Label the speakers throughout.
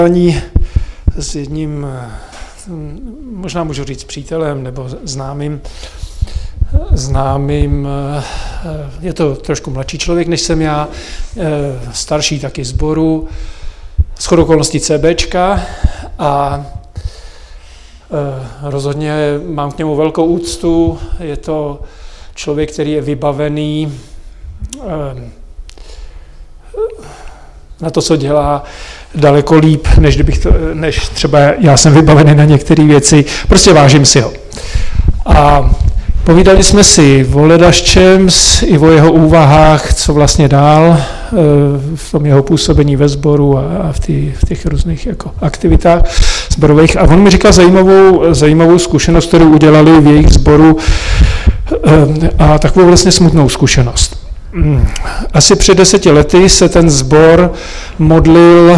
Speaker 1: S jedním, možná můžu říct přítelem nebo známým, je to trošku mladší člověk, než jsem já, starší taky sboru, shodou okolností CBčka a rozhodně mám k němu velkou úctu. Je to člověk, který je vybavený na to, co dělá, daleko líp, než třeba já jsem vybavený na některé věci. Prostě vážím si ho. A povídali jsme si o ledaščem i o jeho úvahách, co vlastně dál v tom jeho působení ve sboru a v těch různých jako aktivitách sborových. A on mi říkal zajímavou zkušenost, kterou udělali v jejich sboru a takovou vlastně smutnou zkušenost. Asi před 10 lety se ten sbor modlil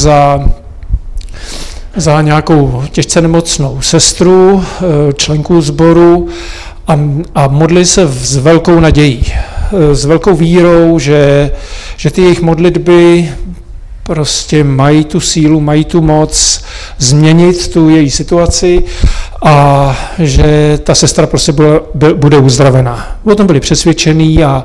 Speaker 1: za nějakou těžce nemocnou sestru, členku sboru a modlili se s velkou nadějí, s velkou vírou, že ty jejich modlitby prostě mají tu sílu, mají tu moc změnit tu její situaci a že ta sestra prostě bude uzdravená. O tom byli přesvědčení a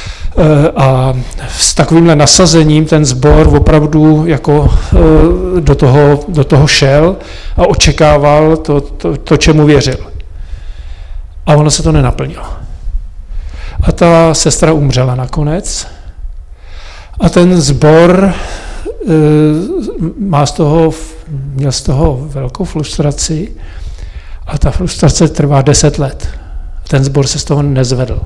Speaker 1: s takovýmhle nasazením ten sbor opravdu jako do toho šel a očekával to, čemu věřil. A ono se to nenaplnilo. A ta sestra umřela nakonec a ten sbor měl z toho velkou frustraci a ta frustrace trvá 10 let. Ten sbor se z toho nezvedl.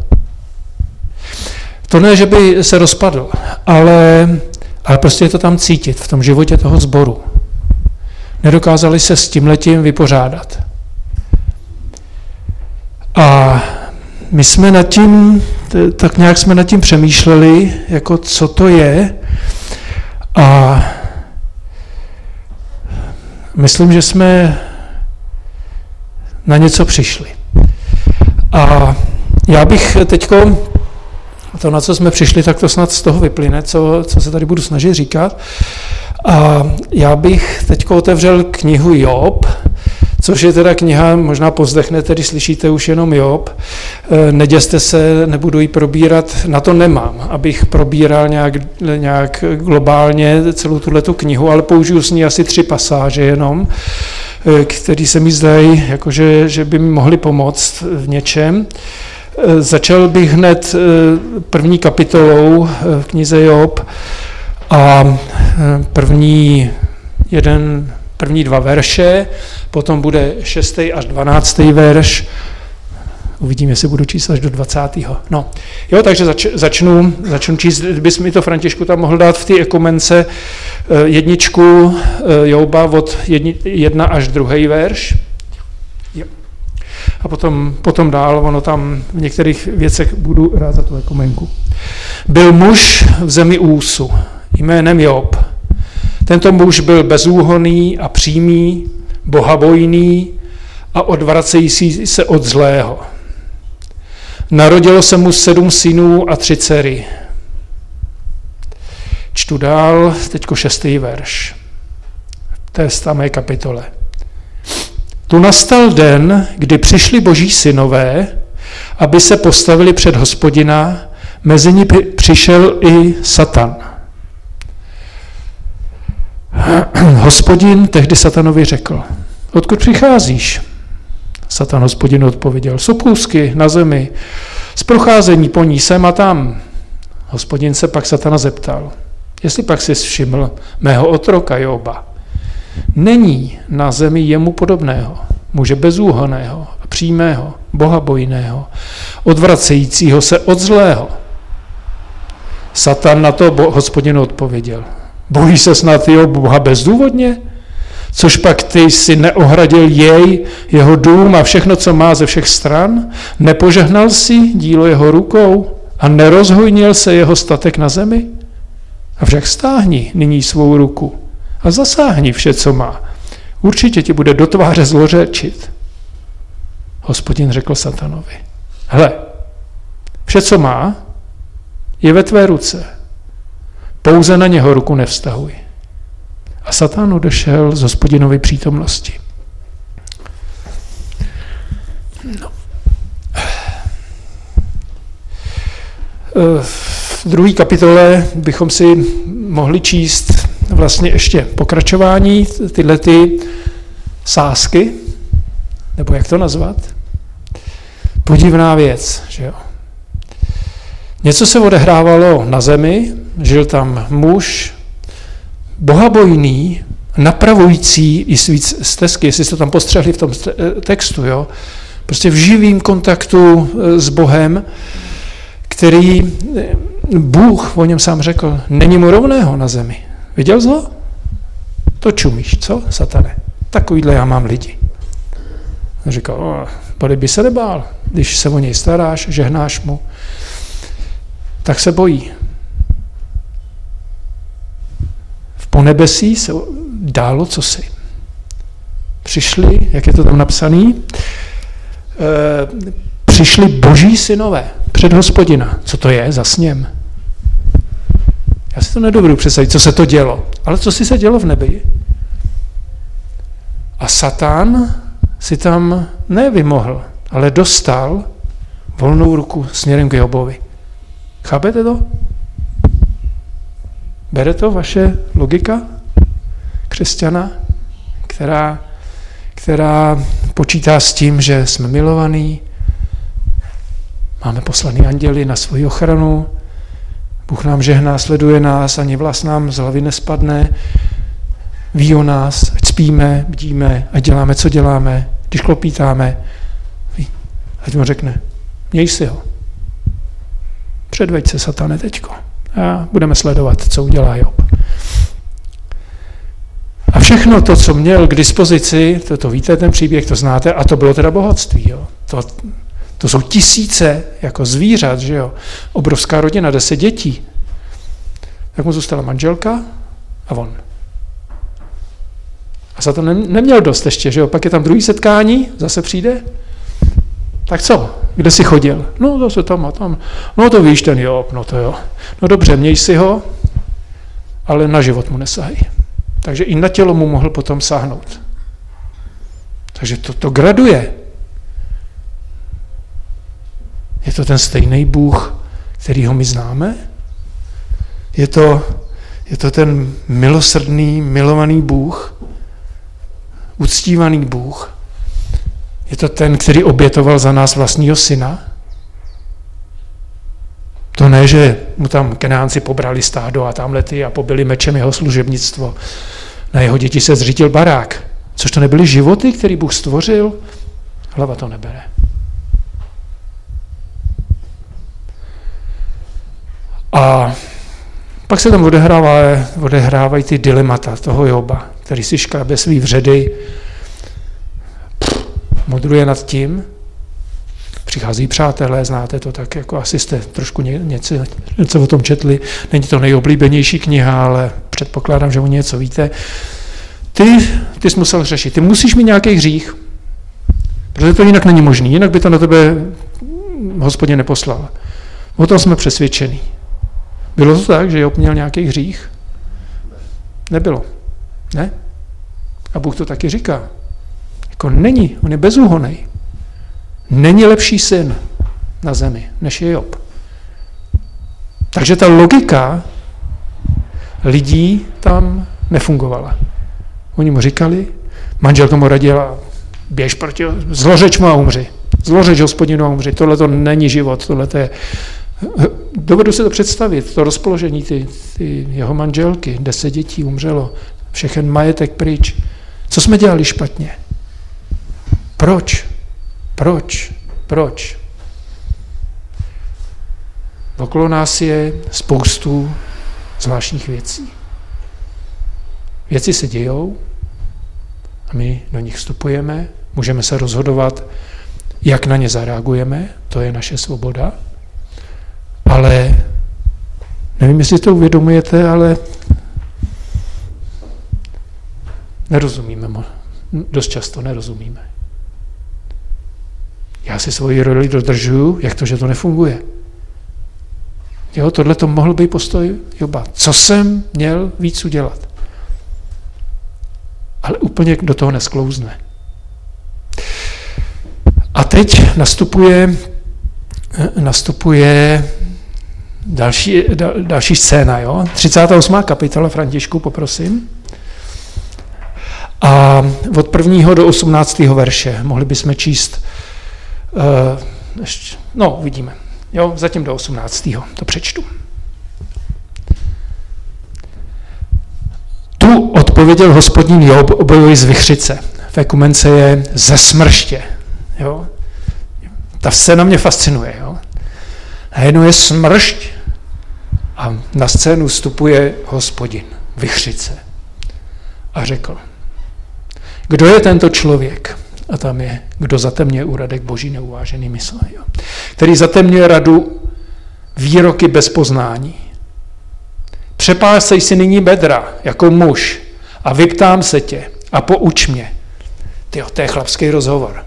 Speaker 1: To ne, že by se rozpadl, ale prostě je to tam cítit v tom životě toho sboru. Nedokázali se s tímhletím vypořádat. A my jsme nad tím, tak nějak jsme nad tím přemýšleli, jako co to je. A myslím, že jsme na něco přišli. A já bych teďko, to, na co jsme přišli, tak to snad z toho vyplyne, co se tady budu snažit říkat. A já bych teďko otevřel knihu Job, což je teda kniha, možná povzdechnete, když slyšíte už jenom Job. Neděste se, nebudu ji probírat, na to nemám, abych probíral nějak globálně celou tuhletu knihu, ale použiju s ní asi 3 pasáže jenom, které se mi zdají, jakože, že by mi mohly pomoct v něčem. Začal bych hned první kapitolou v knize Job a první 2 verše, potom bude 6. až 12. verš. Uvidím, jestli budu číst až do 20. No, jo, takže začnu číst, kdybys mi to, Františku, tam mohl dát v té ekumence 1 Joba od 1 až 2. verš. Jo. A potom dál, ono tam v některých věcech budu rád za tu ekumenku. Byl muž v zemi Úsu, jménem Job. Tento muž byl bezúhonný a přímý, bohabojný a odvracející se od zlého. Narodilo se mu 7 synů a 3 dcery. Čtu dál, teďko 6. verš. V té samé kapitole. Tu nastal den, kdy přišli boží synové, aby se postavili před Hospodina, mezi ní přišel i Satan. Hospodin tehdy Satanovi řekl, odkud přicházíš? Satan Hospodinu odpověděl, z opůzky na zemi, z procházení po ní sem a tam. Hospodin se pak Satana zeptal, jestli pak jsi všiml mého otroka Joba. Není na zemi jemu podobného, muže bezúhonného a přímého, bohabojného, odvracejícího se od zlého. Satan na to Hospodinu odpověděl, bojí se snad Joba bezdůvodně? Což pak ty si neohradil jeho dům a všechno, co má ze všech stran? Nepožehnal si dílo jeho rukou a nerozhojnil se jeho statek na zemi? Avšak stáhni nyní svou ruku a zasáhni vše, co má. Určitě ti bude do tváře zlořečit. Hospodin řekl Satanovi, hle, vše, co má, je ve tvé ruce. Pouze na něho ruku nevztahuj. A Satan odešel z Hospodinovy přítomnosti. No. V 2. kapitole bychom si mohli číst vlastně ještě pokračování, tyhle ty sázky, nebo jak to nazvat? Podivná věc, že jo. Něco se odehrávalo na zemi, žil tam muž, bohabojný, napravující i svý stezky, jestli jste to tam postřehli v tom textu, jo. Prostě v živým kontaktu s Bohem, který Bůh o něm sám řekl, není mu rovného na zemi. Viděl jsi ho? To čumíš, co, Satane? Takovýhle já mám lidi. A říkal, Bory by se nebál, když se o něj staráš, žehnáš mu, tak se bojí. V ponebesí se dálo cosi. Přišli, jak je to tam napsaný, přišli boží synové před Hospodina. Co to je za sněm? Já si to nedovedu představit, co se to dělo. Ale co si se dělo v nebi? A Satan si tam nevymohl, ale dostal volnou ruku směrem k Jobovi. Chápete to? Bere to vaše logika křesťana, která počítá s tím, že jsme milovaní, máme poslaný anděli na svoji ochranu, Bůh nám žehná, sleduje nás, ani vlas nám z hlavy nespadne, ví o nás, ať spíme, bdíme, ať děláme, co děláme, když klopítáme, ať mu řekne, měj si ho. Předveď se, Satane, teďko. A budeme sledovat, co udělá Job. A všechno to, co měl k dispozici, to víte, ten příběh, to znáte, a to bylo teda bohatství. Jo. To jsou tisíce jako zvířat, že jo. Obrovská rodina, 10 dětí. Tak mu zůstala manželka a on. A za to neměl dost ještě, že jo. Pak je tam druhý setkání, zase přijde. Tak co? Kde jsi chodil? No zase tam a tam. No to víš, ten Job, no to jo. No dobře, měj si ho, ale na život mu nesahej. Takže i na tělo mu mohl potom sáhnout. Takže to graduje. Je to ten stejný Bůh, kterýho my známe? Je to ten milosrdný, milovaný Bůh, uctívaný Bůh? Je to ten, který obětoval za nás vlastního syna? To ne, že mu tam Kenánci pobrali stádo a tamhlety a pobili mečem jeho služebnictvo. Na jeho děti se zřítil barák. Což to nebyly životy, který Bůh stvořil? Hlava to nebere. A pak se tam odehrávají ty dilemata toho Joba, který si škrabe svý vředy, modruje nad tím, přichází přátelé, znáte to tak, jako asi jste trošku něco o tom četli, není to nejoblíbenější kniha, ale předpokládám, že o něco víte. Ty jsi musel řešit, ty musíš mít nějaký hřích, protože to jinak není možný, jinak by to na tebe Hospodin neposlal. O tom jsme přesvědčení. Bylo to tak, že Job měl nějaký hřích? Nebylo. Ne? A Bůh to taky říká. Jako není, on je bezúhonný. Není lepší syn na zemi, než je Job. Takže ta logika lidí tam nefungovala. Oni mu říkali, manželka mu radila, běž proti, zlořeč mu a umři. Zlořeč Hospodinu a umři. Tohle to není život, tohle to je... Dovedu si to představit, to rozpoložení, ty jeho manželky, 10 dětí umřelo, všechen majetek pryč. Co jsme dělali špatně? Proč? Okolo nás je spoustu zvláštních věcí. Věci se dějou a my do nich vstupujeme, můžeme se rozhodovat, jak na ně zareagujeme, to je naše svoboda, ale nevím, jestli to uvědomujete, ale nerozumíme, dost často nerozumíme. Já si svoji roli dodržuju, jak to, že to nefunguje. Jo, tohle to mohl být postoj Joba. Co jsem měl víc udělat? ale úplně do toho nesklouzne. A teď nastupuje další scéna, jo? 38. kapitola, Františku, poprosím. A od 1. do 18. verše mohli bychom číst, uvidíme. Jo, zatím do 18. to přečtu. Tu odpověděl Hospodin Job obojovi z vichřice. V ekumence je ze smrště. Jo? Ta scéna mě fascinuje. Jo? Najednou je smršť a na scénu vstupuje Hospodin, vichřice. A řekl, kdo je tento člověk? A tam je, kdo zatemňuje úradek Boží neuvážený mysl. Jo? Který zatemňuje radu výroky bez poznání. Přepásej si nyní bedra jako muž a vyptám se tě a pouč mě. Tyjo, to je chlapský rozhovor.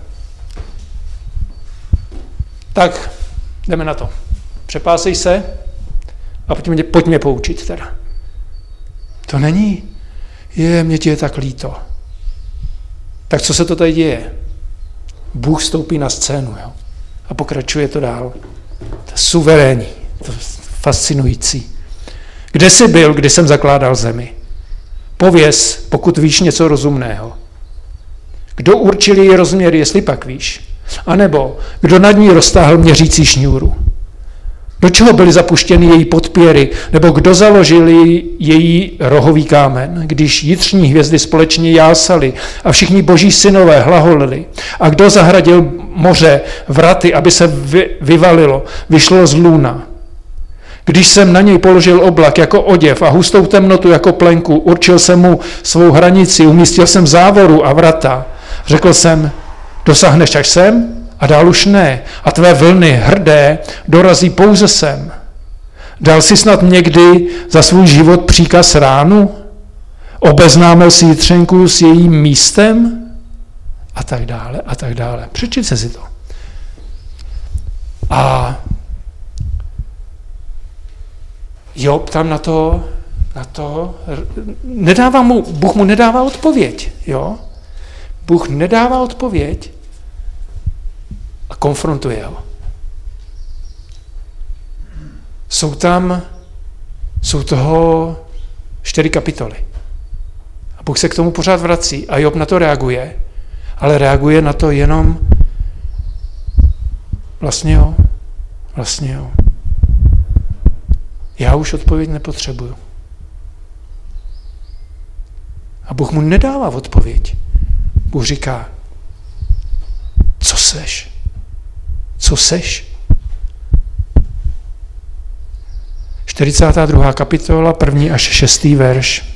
Speaker 1: Tak, jdeme na to. Přepásej se a pojď mě poučit teda. To není. Mě ti je tak líto. Tak co se to tady děje? Bůh vstoupí na scénu, jo? A pokračuje to dál. To je suverénní, to je fascinující. Kde jsi byl, kdy jsem zakládal zemi? Pověz, pokud víš něco rozumného. Kdo určil její rozměry, jestli pak víš? A nebo kdo nad ní roztáhl měřící šňůru? Do čeho byly zapuštěny její podpěry? Nebo kdo založil její rohový kámen, když jitřní hvězdy společně jásaly a všichni boží synové hlaholili? A kdo zahradil moře vraty, aby se vyšlo z lůna? Když jsem na něj položil oblak jako oděv a hustou temnotu jako plenku, určil jsem mu svou hranici, umístil jsem závoru a vrata. Řekl jsem, dosáhneš až sem? A dál už ne. A tvé vlny hrdé dorazí pouze sem. Dal jsi snad někdy za svůj život příkaz ránu? Obeznámil si jitřenku s jejím místem? A tak dále, a tak dále. Přečtěte si to. A Job tam na to Bůh mu nedává odpověď. Jo? Bůh nedává odpověď a konfrontuje ho. Jsou toho 4 kapitoly. A Bůh se k tomu pořád vrací a Job na to reaguje, ale reaguje na to jenom vlastně jo. Já už odpověď nepotřebuju. A Bůh mu nedává odpověď. Bůh říká, co seš? Co seš? 42. kapitola, 1. až 6. verš.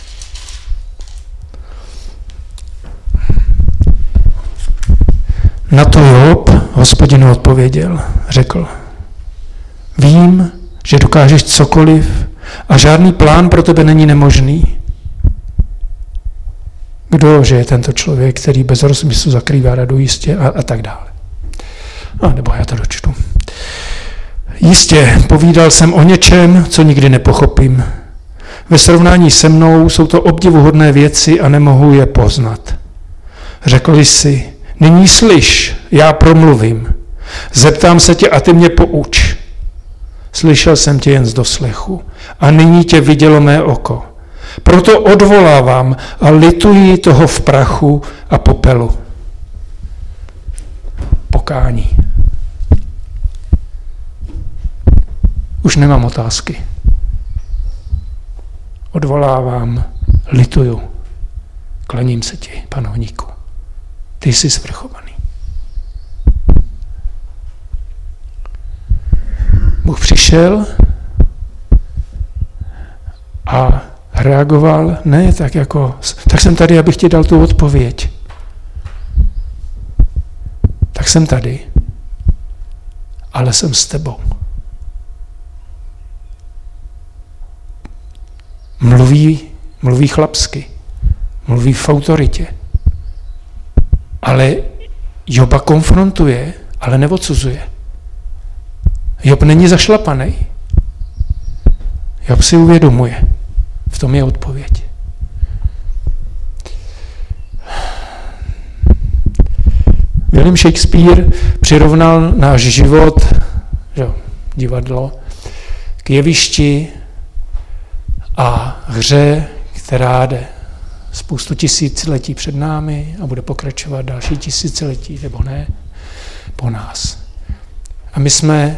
Speaker 1: Na to Job Hospodinu odpověděl, řekl, vím, že dokážeš cokoliv a žádný plán pro tebe není nemožný. Kdo, že je tento člověk, který bez rozmyslu zakrývá radu jistě a tak dále. Nebo já to dočtu. Jistě, povídal jsem o něčem, co nikdy nepochopím. Ve srovnání se mnou jsou to obdivuhodné věci a nemohu je poznat. Řekl jsi, nyní slyš, já promluvím. Zeptám se tě a ty mě pouč. Slyšel jsem tě jen z doslechu a nyní tě vidělo mé oko. Proto odvolávám a lituji toho v prachu a popelu. Pokání. Už nemám otázky. Odvolávám, lituju. Klaním se ti, panovníku. Ty jsi svrchovaný. Bůh přišel a reagoval, ne tak jako, tak jsem tady, abych ti dal tu odpověď. Tak jsem tady, ale jsem s tebou. Mluví chlapsky, mluví v autoritě, ale Joba konfrontuje, ale neodsuzuje. Job není zašlapaný. Job si uvědomuje. V tom je odpověď. William Shakespeare přirovnal náš život, divadlo, k jevišti a hře, která jde spoustu tisíciletí před námi a bude pokračovat další tisíciletí, nebo ne, po nás. A my jsme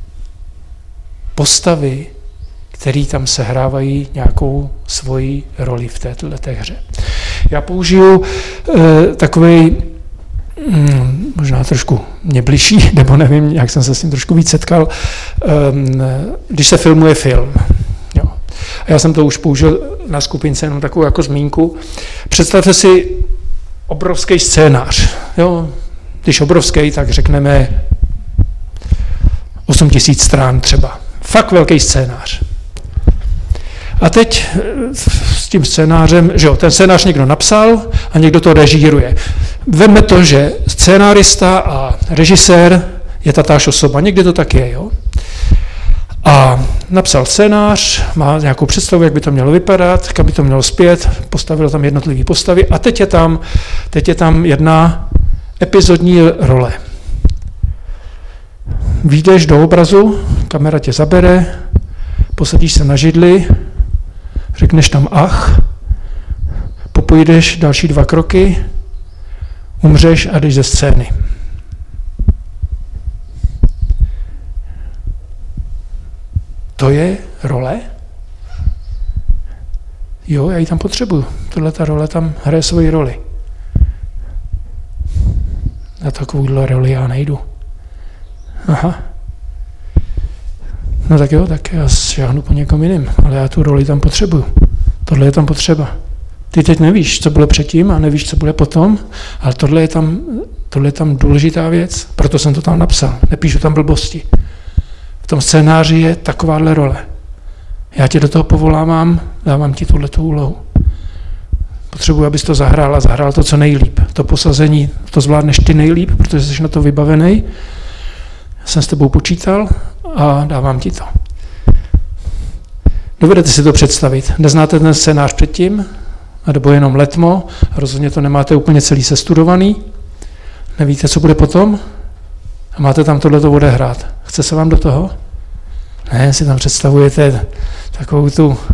Speaker 1: postavy, které tam sehrávají nějakou svoji roli v této hře. Já použiju takovej možná trošku mě bližší, nebo nevím, jak jsem se s tím trošku víc setkal, když se filmuje film. Jo. A já jsem to už použil na skupince jenom takovou jako zmínku. Představte si obrovský scénář. Jo. Když obrovský, tak řekneme 8000 stran třeba. Fakt velký scénář. A teď s tím scénářem, že jo, ten scénář někdo napsal a někdo to režíruje. Veme to, že scénárista a režisér je tatáž osoba. Někdy to tak je, jo. A napsal scénář, má nějakou představu, jak by to mělo vypadat, kam by to mělo spět, postavil tam jednotlivé postavy a teď je tam jedna epizodní role. Vyjdeš do obrazu, kamera tě zabere, posadíš se na židli, řekneš tam ach, popojdeš další 2 kroky, umřeš a jdeš ze scény. To je role? Jo, já ji tam potřebuju. Ta role tam hraje svoji roli. Na takovouhle roli já nejdu. Aha. No tak jo, tak já šáhnu po někom jiným, ale já tu roli tam potřebuju. Tohle je tam potřeba. Ty teď nevíš, co bylo předtím a nevíš, co bude potom, ale tohle je tam důležitá věc, proto jsem to tam napsal. Nepíšu tam blbosti. V tom scénáři je takováhle role. Já tě do toho povolávám, dávám ti tuhletu úlohu. Potřebuji, abys to zahrál a zahrál to co nejlíp. To posazení, to zvládneš ty nejlíp, protože jsi na to vybavený. Jsem s tebou počítal a dávám ti to. Dovedete si to představit. Neznáte ten scénář předtím, nebo jenom letmo, rozhodně to nemáte úplně celý sestudovaný, nevíte, co bude potom a máte tam tohleto odehrát. Chce se vám do toho? Ne, si tam představujete takovou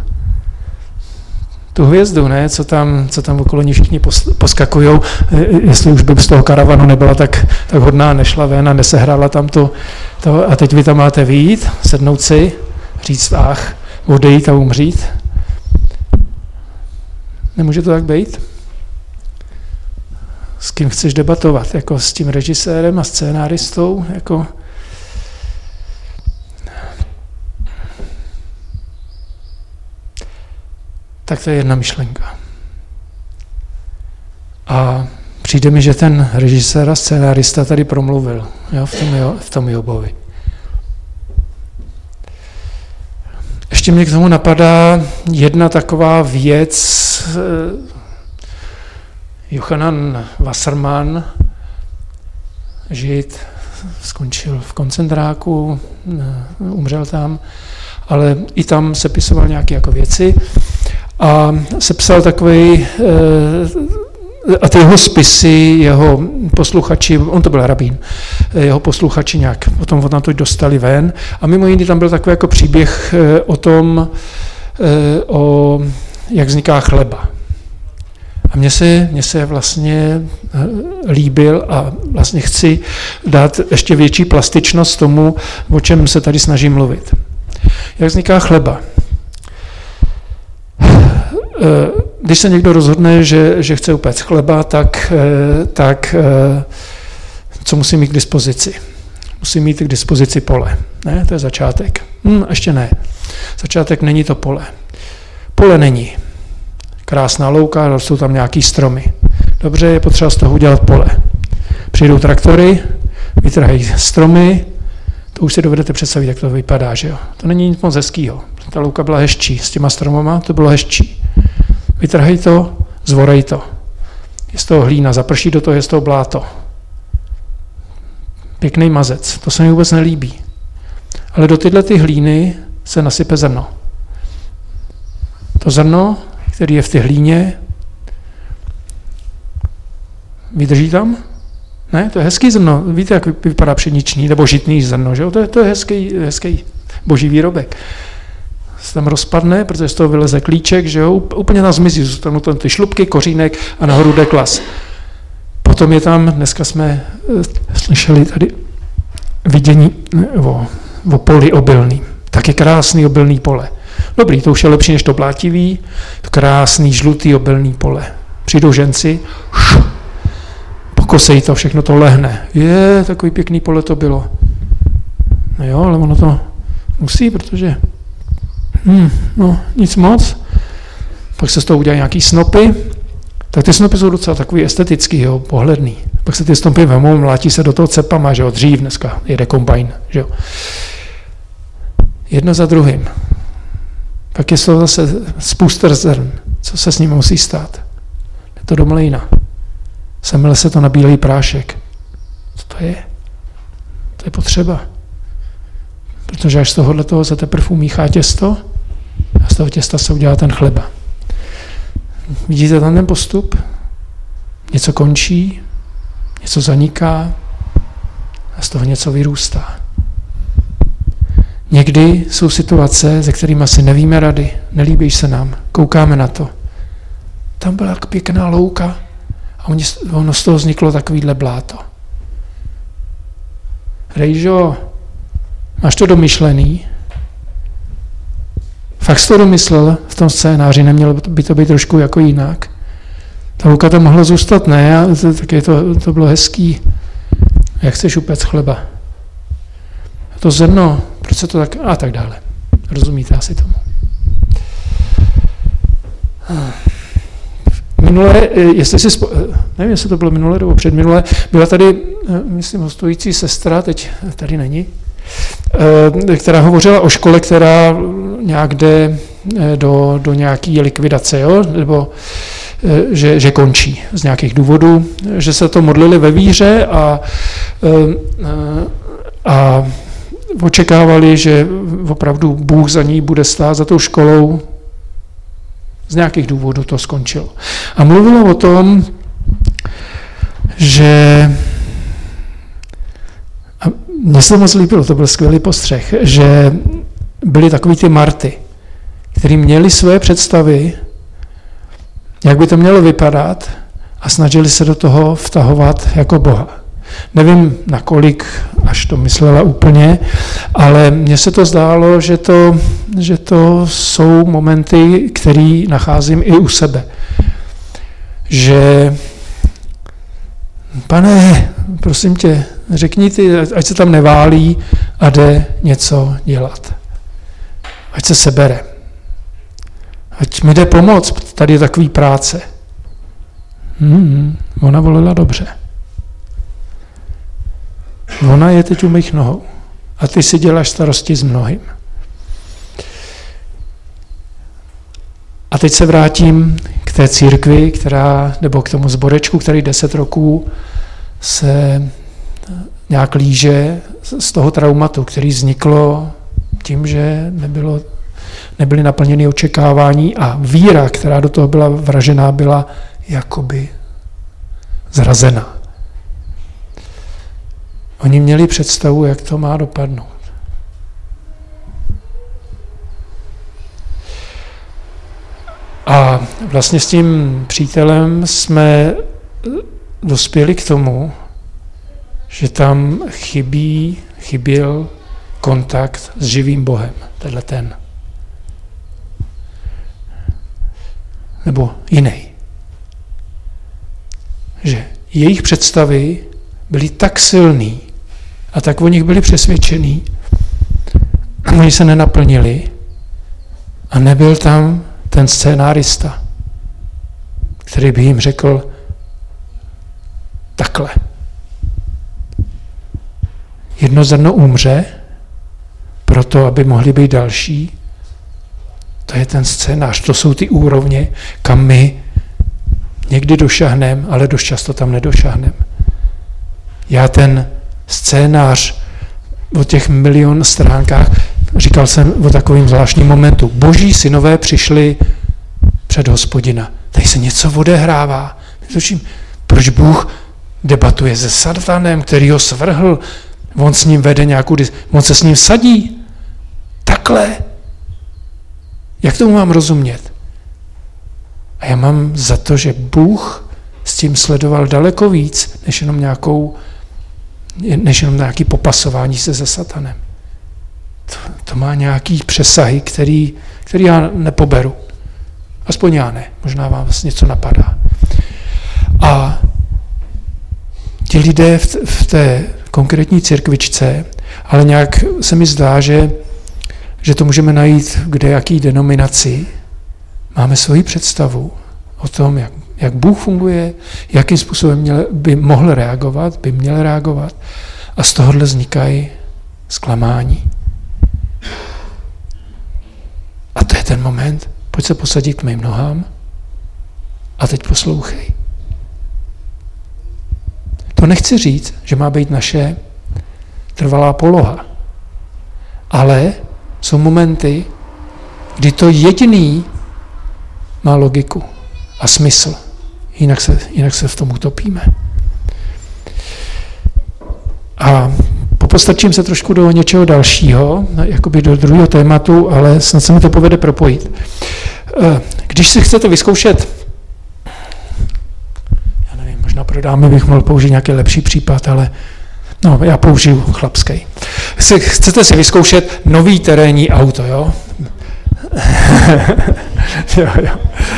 Speaker 1: tu hvězdu, ne? Co tam okolo ní všichni poskakujou, jestli už by z toho karavanu nebyla tak hodná, nešla ven a nesehrála tam to a teď vy tam máte vyjít, sednout si, říct ach, odejít a umřít. Nemůže to tak být? S kým chceš debatovat? Jako s tím režisérem a scénáristou? Jako... Tak to je jedna myšlenka. A přijde mi, že ten režisér a scénárista tady promluvil, jo, v tom Jobovi. Ještě mě k tomu napadá jedna taková věc. Johann Wassermann, Žid, skončil v koncentráku, umřel tam, ale i tam sepisoval nějaké jako věci a sepsal takový, a ty jeho spisy, jeho posluchači, on to byl rabín, jeho posluchači nějak potom od to dostali ven a mimo jiný tam byl takový jako příběh o tom, jak vzniká chleba. A mně se vlastně líbil a vlastně chci dát ještě větší plastičnost tomu, o čem se tady snažím mluvit. Jak vzniká chleba? Když se někdo rozhodne, že chce upéct chleba, tak co musí mít k dispozici? Musí mít k dispozici pole. Ne, to je začátek. Ještě ne. Začátek není to pole. Pole není. Krásná louka, rostou tam nějaký stromy. Dobře, je potřeba z toho udělat pole. Přijdou traktory, vytrhají stromy, to už si dovedete představit, jak to vypadá, že jo. To není nic moc hezkýho. Ta louka byla hezčí, s těma stromama to bylo hezčí. Vytrhají to, zvorej to. Je z toho hlína, zaprší do toho, je z toho bláto. Pěkný mazec, to se mi vůbec nelíbí. Ale do tyhle ty hlíny se nasype zrno. To zrno, který je v té hlíně, vydrží tam, 2 Ne, to je hezký zrno. Víte, jak vypadá pšeniční nebo žitný zrno, že? To je hezký boží výrobek. Se tam rozpadne, protože z toho vyleze klíček, že jo? Úplně tam zmizí, zůstanou tam ty šlupky, kořínek a nahoru jde klas. Potom je tam, dneska jsme slyšeli tady vidění o poli obilný. Taky krásný obilný pole. Dobrý, to už je lepší než to blátivý, to krásný žlutý obilný pole. Přijdou ženci, pokosejí to, všechno to lehne. Takový pěkný pole to bylo. No jo, ale ono to musí, protože nic moc. Pak se z toho udělají nějaký snopy, tak ty snopy jsou docela takový estetický, jo, pohledný. Pak se ty snopy vemou, mlátí se do toho cepama, že jo, dřív dneska jede kombajn, že jo. Jedno za druhým. Pak je to zase spousta zrn. Co se s ním musí stát? Je to do mlejna. Semele se to na bílej prášek. Co to je? To je potřeba. Protože až z tohoto se teprve umíchá těsto a z toho těsta se udělá ten chleba. Vidíte tam ten postup? Něco končí, něco zaniká a z toho něco vyrůstá. Někdy jsou situace, se kterými asi nevíme rady, nelíbí se nám, koukáme na to. Tam byla tak pěkná louka a ono z toho vzniklo takovýhle bláto. Rejžo, máš to domyšlený? Fakt jsi to domyslel v tom scénáři, nemělo by to být trošku jako jinak? Ta louka to mohla zůstat, ne? A taky to bylo hezký. Jak chceš upéct chleba? A to zrno, proč se to tak... A tak dále. Rozumíte asi tomu? Minule, nevím, jestli to bylo minule nebo předminule, byla tady, myslím, hostující sestra, teď tady není, která hovořila o škole, která nějak jde do nějaké likvidace, jo? Nebo že končí z nějakých důvodů, že se to modlili ve víře a očekávali, že opravdu Bůh za ní bude stát, za tou školou. Z nějakých důvodů to skončilo. A mluvilo o tom, že a mně se moc líbilo, to byl skvělý postřeh, že byly takový ty Marty, kteří měli své představy, jak by to mělo vypadat a snažili se do toho vtahovat jako Boha. Nevím, nakolik až to myslela úplně, ale mně se to zdálo, že to jsou momenty, které nacházím i u sebe. Že, Pane, prosím tě, řekni ty, ať se tam neválí a jde něco dělat. Ať se sebere. Ať mi jde pomoct, tady je takový práce. Ona volila dobře. Ona je teď u mých nohou. A ty si děláš starosti s mnohým. A teď se vrátím k té církvi, nebo k tomu sborečku, který 10 roků se nějak líže z toho traumatu, který vzniklo tím, že nebyly naplněny očekávání a víra, která do toho byla vražená, byla jakoby zrazena. Oni měli představu, jak to má dopadnout. A vlastně s tím přítelem jsme dospěli k tomu, že tam chyběl kontakt s živým Bohem, tenhle ten. Nebo jiný. Že jejich představy byly tak silný a tak o nich byli přesvědčení, oni se nenaplnili a nebyl tam ten scénárista, který by jim řekl takhle. Jedno zrno umře, proto, aby mohli být další. To je ten scénář, to jsou ty úrovně, kam my někdy došahneme, ale dost často tam nedošahneme. Já ten scénář o těch 1 000 000 stránkách, říkal jsem o takovým zvláštním momentu. Boží synové přišli před Hospodina. Tady se něco odehrává. Proč Bůh debatuje se satanem, který ho svrhl, on s ním vede on se s ním sadí. Takhle. Jak tomu mám rozumět? A já mám za to, že Bůh s tím sledoval daleko víc, než jenom nějaký popasování se satanem. To má nějaký přesahy, který já nepoberu. Aspoň já ne. Možná vám něco napadá. A ti lidé v té konkrétní církvičce, ale nějak se mi zdá, že to můžeme najít v kdejaký denominaci. Máme svoji představu o tom, jak Bůh funguje, jakým způsobem by měl reagovat a z tohohle vznikají zklamání. A to je ten moment, pojď se posadit k mým nohám a teď poslouchej. To nechci říct, že má být naše trvalá poloha, ale jsou momenty, kdy to jediný má logiku a smysl. Jinak se v tom utopíme. A popostačím se trošku do něčeho dalšího, jakoby do druhého tématu, ale snad se mi to povede propojit. Když si chcete vyzkoušet, já nevím, možná pro dámy bych mohl použít nějaký lepší případ, ale já použiju chlapský. Chcete si vyzkoušet nový terénní auto, jo? jo.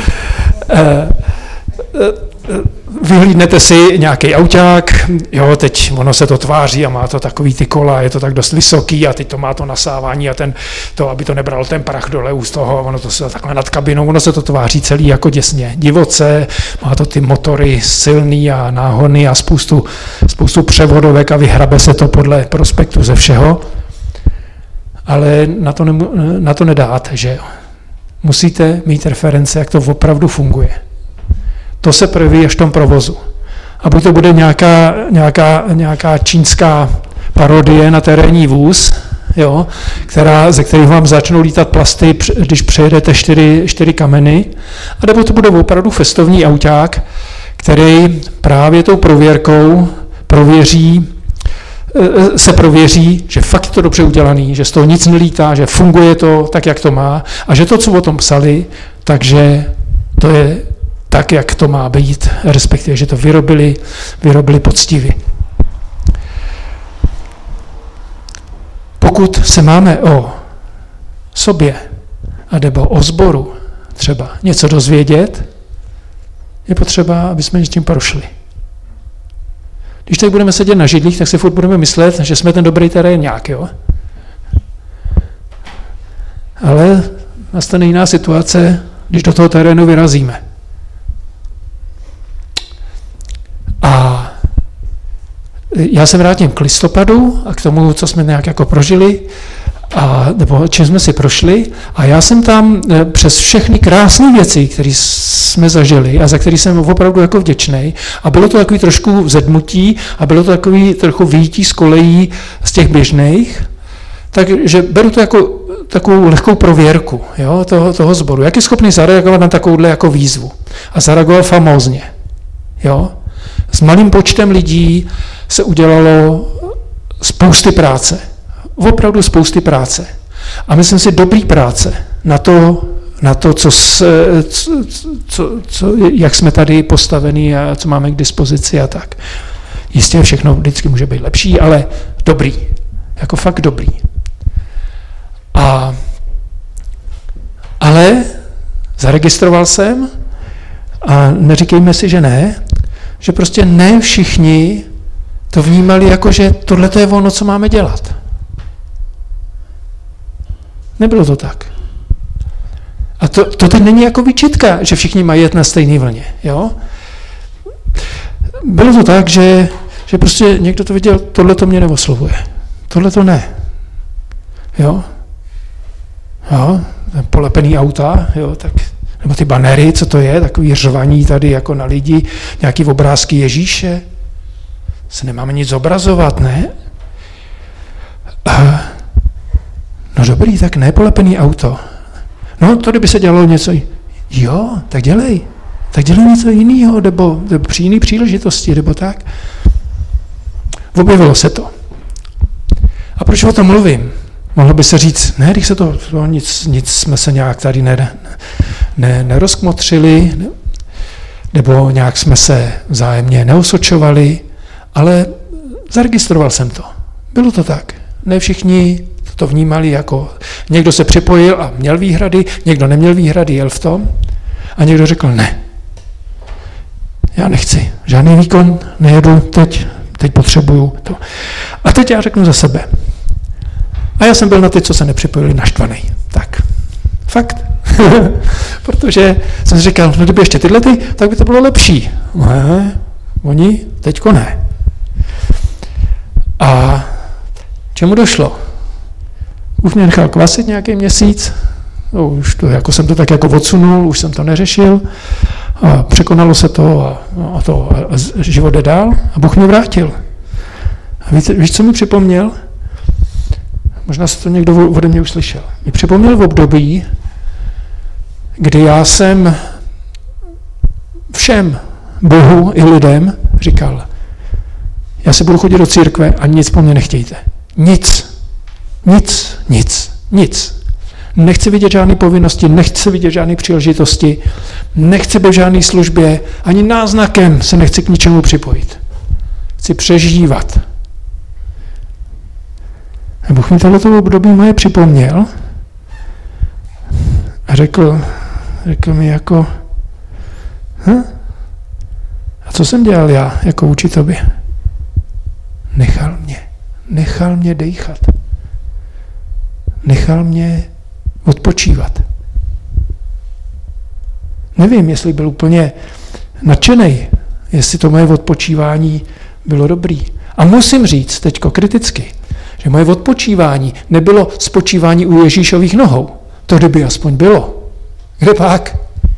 Speaker 1: Vyhlídnete si nějaký auták, jo, teď ono se to tváří a má to takový ty kola, je to tak dost vysoký a teď to má to nasávání a aby to nebralo ten prach dole z toho, ono to se takhle nad kabinou, ono se to tváří celý jako děsně divoce, má to ty motory silný a náhony a spoustu převodovek a vyhrabe se to podle prospektu ze všeho, ale na to nedáte, že jo. Musíte mít reference, jak to opravdu funguje. To se projeví až v tom provozu. A buď to bude nějaká čínská parodie na terénní vůz, jo, ze kterých vám začnou lítat plasty, když přejedete 4 kameny, anebo to bude opravdu festovní auták, který právě tou prověrkou prověří, že fakt je to dobře udělaný, že z toho nic nelítá, že funguje to tak, jak to má a že to, co o tom psali, takže to je tak, jak to má být, respektive, že to vyrobili poctivě. Pokud se máme o sobě nebo o sboru třeba něco dozvědět, je potřeba, aby jsme s tím prošli. Když tady budeme sedět na židlích, tak si furt budeme myslet, že jsme ten dobrý terén nějak, jo? Ale nastane jiná situace, když do toho terénu vyrazíme. A já se vrátím k listopadu a k tomu, co jsme nějak jako prožili, nebo čím jsme si prošli. A já jsem tam přes všechny krásné věci, které jsme zažili a za které jsem opravdu jako vděčný. A bylo to takový trošku vzedmutí a bylo to takový trochu vyjítí z kolejí z těch běžných. Takže beru to jako takovou lehkou prověrku, jo, toho sboru. Jak je schopný zareagovat na takovouhle jako výzvu. A zareagoval famózně. Jo. S malým počtem lidí se udělalo spousty práce. Opravdu spousty práce. A myslím si dobrý práce na to, jak jsme tady postavení a co máme k dispozici a tak. Jistě všechno vždycky může být lepší, ale dobrý. Jako fakt dobrý. Ale zaregistroval jsem a neříkejme si, že ne, že prostě ne všichni to vnímali jako, že tohle je ono, co máme dělat. Nebylo to tak. A to teď není jako výčitka, že všichni mají jet na stejné vlně. Jo? Bylo to tak, že prostě někdo to viděl, tohle to mě neoslovuje. Tohle to ne. Jo? Polepený auta, jo, tak, nebo ty banery, co to je, takový řvaní tady jako na lidi, nějaký obrázky Ježíše. Se nemáme nic zobrazovat, ne? No dobrý, tak ne polepený auto. No to, kdyby se dělalo něco, tak dělej něco jiného, nebo při jiný příležitosti, nebo tak. Objevilo se to. A proč o tom mluvím? Mohlo by se říct, ne, když se to nic jsme se nějak tady nerozkmotřili, nebo nějak jsme se vzájemně neosočovali, ale zaregistroval jsem to. Bylo to tak. Ne všichni to vnímali jako, někdo se připojil a měl výhrady, někdo neměl výhrady, jel v tom, a někdo řekl, ne, já nechci, žádný výkon, nejedu teď potřebuju to. A teď já řeknu za sebe. A já jsem byl na ty, co se nepřipojili, naštvaný. Tak, fakt. Protože jsem si říkal, no kdyby ještě tyhle, tak by to bylo lepší. Ne, oni teďko ne. A čemu došlo? Už mě nechal kvasit nějaký měsíc, už to, jako jsem to tak jako odsunul, už jsem to neřešil, a překonalo se to a život jde dál a Bůh mě vrátil. A víš, co mi připomněl? Možná se to někdo ode mě už slyšel. Mi připomněl v období, kdy já jsem všem, Bohu i lidem, říkal, já se budu chodit do církve a nic po mně nechtějte. Nic. Nechci vidět žádné povinnosti, nechci vidět žádné příležitosti, nechci být v žádné službě, ani náznakem se nechci k ničemu připojit. Chci přežívat. A Bůh mi tohleto období moje připomněl a řekl mi jako, a co jsem dělal já jako vůči tobě? Nechal mě dejchat. Nechal mě odpočívat. Nevím, jestli byl úplně nadšenej, jestli to moje odpočívání bylo dobrý. A musím říct teďko kriticky, že moje odpočívání nebylo spočívání u Ježíšových nohou. To kdyby aspoň bylo. Kde pak?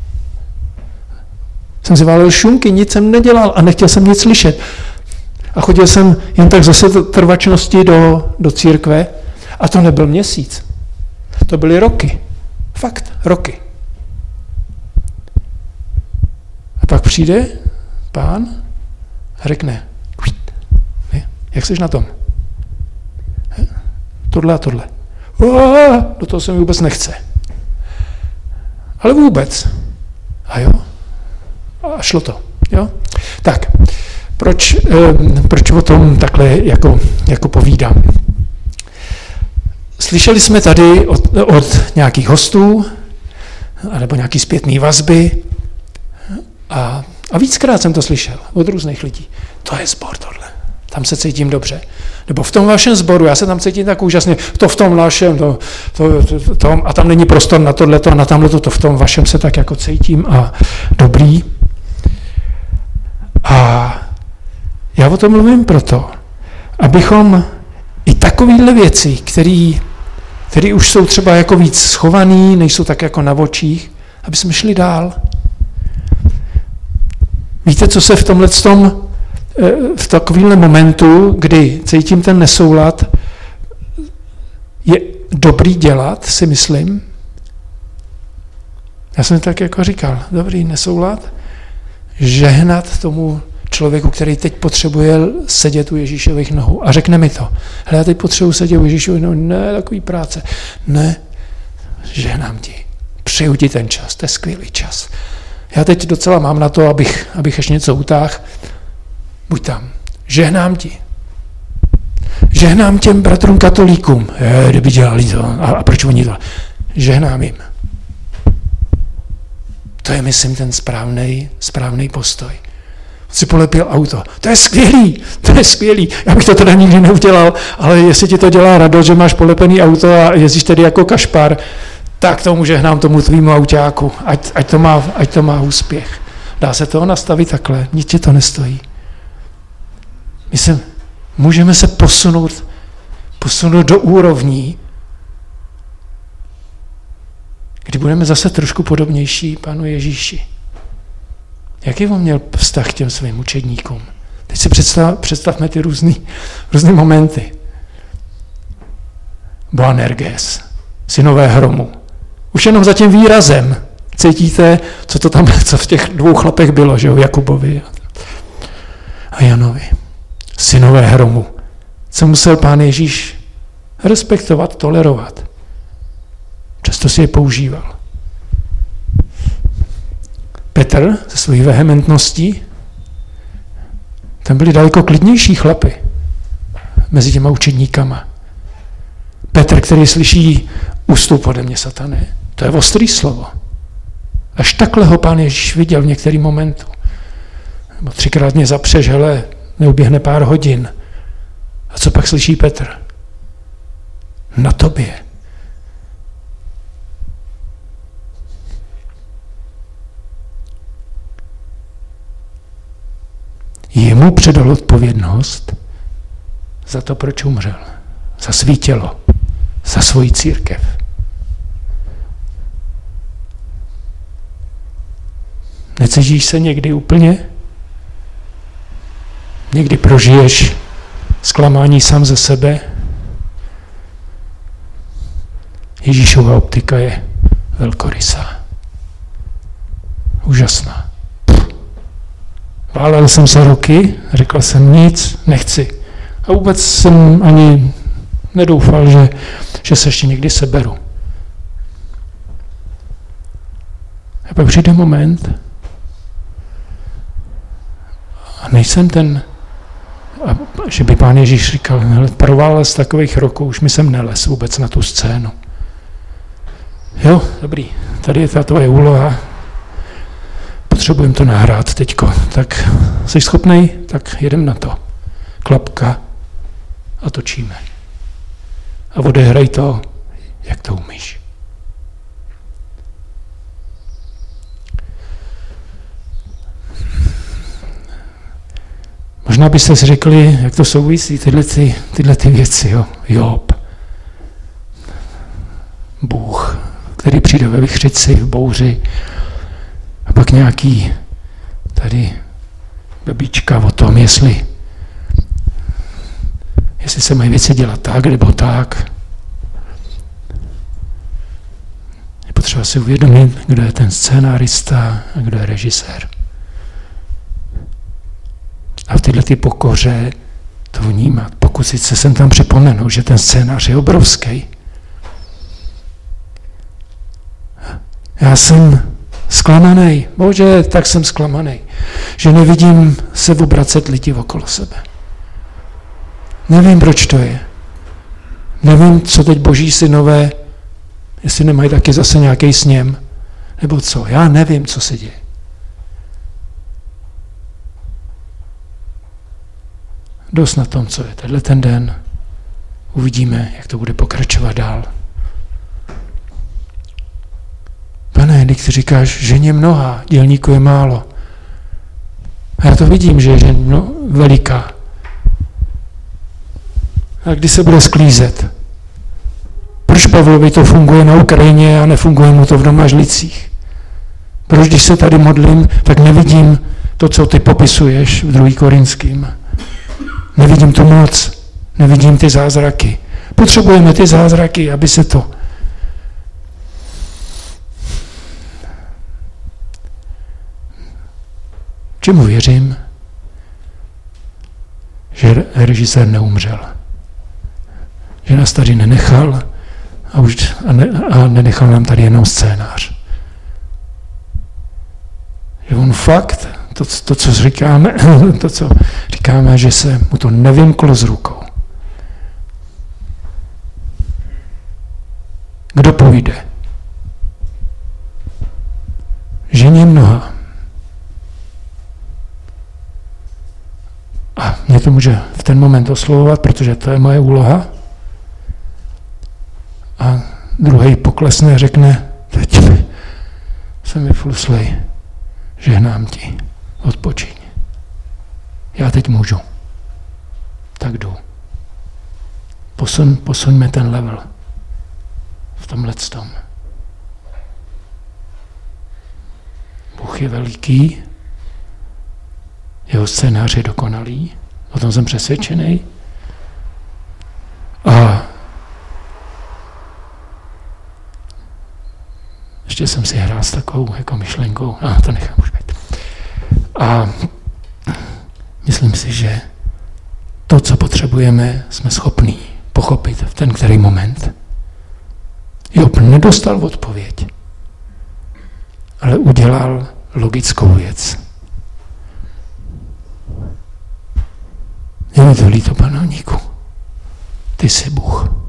Speaker 1: Jsem si válel šunky, nic jsem nedělal a nechtěl jsem nic slyšet. A chodil jsem jen tak zase trvačnosti do církve a to nebyl měsíc. To byly roky. Fakt, roky. A pak přijde Pán a řekne, jak jsi na tom? Tohle a tohle. Do toho se mi vůbec nechce. Ale vůbec. A jo? A šlo to. Jo? Tak, proč o tom takhle jako povídám? Slyšeli jsme tady od nějakých hostů, nebo nějaký zpětný vazby a víckrát jsem to slyšel od různých lidí. To je sbor tohle. Tam se cítím dobře. Nebo v tom vašem sboru, já se tam cítím tak úžasně, to v tom našem, a tam není prostor na tohleto a na tamhleto, to v tom vašem se tak jako cítím a dobrý. A já o tom mluvím proto, abychom i takovýhle věci, které už jsou třeba jako víc schovaný, nejsou tak jako na očích, aby jsme šli dál. Víte, co se v takovémhle momentu, kdy cítím ten nesoulad, je dobrý dělat, si myslím. Já jsem tak jako říkal, dobrý nesoulad, žehnat tomu člověku, který teď potřebuje sedět u Ježíšových nohou. A řekne mi to, hele, já teď potřebuji sedět u Ježíšových nohou, ne, takový práce. Ne, žehnám ti, přeju ti ten čas, to je skvělý čas. Já teď docela mám na to, abych ještě něco utáhl. Buď tam. Žehnám ti. Žehnám těm bratrům katolíkům. Kdyby dělali to. A proč oni to? Žehnám jim. To je, myslím, ten správný postoj. On si polepil auto. To je skvělý. Já bych to teda nikdy neudělal, ale jestli ti to dělá radost, že máš polepený auto a jezdíš tedy jako kašpar, tak tomu žehnám tomu tvýmu autáku. Ať to má úspěch. Dá se to nastavit takhle. Nic ti to nestojí. Můžeme se posunout do úrovní, kdy budeme zase trošku podobnější Pánu Ježíši. Jaký on měl vztah k těm svým učedníkům? Teď si představme ty různý momenty. Boanerges, synové hromu. Už jenom za tím výrazem cítíte, co v těch dvou chlapech bylo, že jo, Jakubovi a Janovi. synové hromu. Co musel Pán Ježíš respektovat, tolerovat. Často si je používal. Petr se svojí vehementností, tam byli daleko klidnější chlapy mezi těma učedníkama. Petr, který slyší ústup ode mě, satane, to je ostrý slovo. Až takhle ho Pán Ježíš viděl v některý momentu. Nebo 3krát mě zapřeš, hele, neuběhne pár hodin. A co pak slyší Petr? Na tobě. Jemu předal odpovědnost za to, proč umřel. Za svý tělo. Za svoji církev. Necítíš se někdy úplně? Někdy prožiješ zklamání sám ze sebe? Ježíšova optika je velkorysá. Úžasná. Válel jsem se roky, řekl jsem nic, nechci. A vůbec jsem ani nedoufal, že se ještě někdy seberu. A pak přijde moment, a nejsem ten, že by Pán Ježíš říkal, provále z takových roků, už mi jsem nelez vůbec na tu scénu. Jo, dobrý, tady je ta tvoje úloha, potřebujeme to nahrát teďko, tak jsi schopnej, tak jedem na to. Klapka a točíme. A odehraj to, jak to umíš. Možná byste si řekli, jak to souvisí, tyhle věci, jo. Job. Bůh, který přijde ve vichřici, v bouři, a pak nějaký tady babička o tom, jestli se mají věci dělat tak, nebo tak. Je potřeba si uvědomit, kdo je ten scénárista a kdo je režisér. A v této pokoře to vnímat. Pokusit se sem tam připomenout, že ten scénář je obrovský. Já jsem zklamaný. Bože, tak jsem zklamaný, že nevidím se obracet lidi okolo sebe. Nevím, proč to je. Nevím, co teď boží synové, jestli nemají taky zase nějaký sněm, nebo co. Já nevím, co se děje. Dost na tom, co je tenhle ten den. Uvidíme, jak to bude pokračovat dál. Pane, když ty říkáš, ženě mnoha, dělníků je málo. A já to vidím, že je žen veliká. A kdy se bude sklízet? Proč Pavlovi to funguje na Ukrajině a nefunguje mu to v Domažlicích? Proč, když se tady modlím, tak nevidím to, co ty popisuješ v 2. Korinským? Nevidím tu moc, nevidím ty zázraky. Potřebujeme ty zázraky, aby se to... Čemu věřím? Že režisér neumřel. Že nás tady nenechal a nenechal nám tady jenom scénář. Že on fakt, to, co říkáme, že se mu to nevymklo z rukou. Kdo půjde? Ženě mnoha. A mě to může v ten moment oslovovat, protože to je moje úloha. A druhý poklesne a řekne, teď se mi fluslej, žehnám ti, odpočiň. Já teď můžu. Tak jdu. Posuňme ten level v tomhletom. Bůh je veliký, jeho scénář je dokonalý, o tom jsem přesvědčený. A ještě jsem si hrál s takovou jako myšlenkou, to nechám už být. A myslím si, že to, jsme schopní pochopit v ten který moment. Job nedostal odpověď, ale udělal logickou věc. Je mi to líto, panovníku. Ty jsi Bůh.